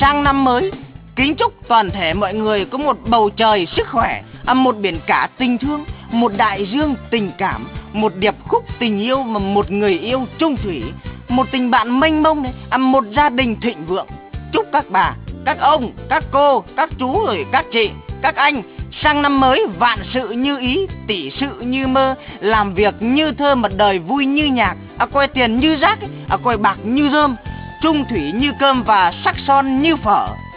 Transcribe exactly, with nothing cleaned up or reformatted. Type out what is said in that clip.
sang năm mới, kính chúc toàn thể mọi người có một bầu trời sức khỏe, một biển cả tình thương, một đại dương tình cảm, một điệp khúc tình yêu mà một người yêu chung thủy, một tình bạn mênh mông đấy, một gia đình thịnh vượng. Chúc các bà, các ông, các cô, các chú rồi các chị, các anh sang năm mới vạn sự như ý, tỷ sự như mơ, làm việc như thơ mà đời vui như nhạc, à, coi tiền như rác, à, coi bạc như rơm, chung thủy như cơm và sắc son như phở.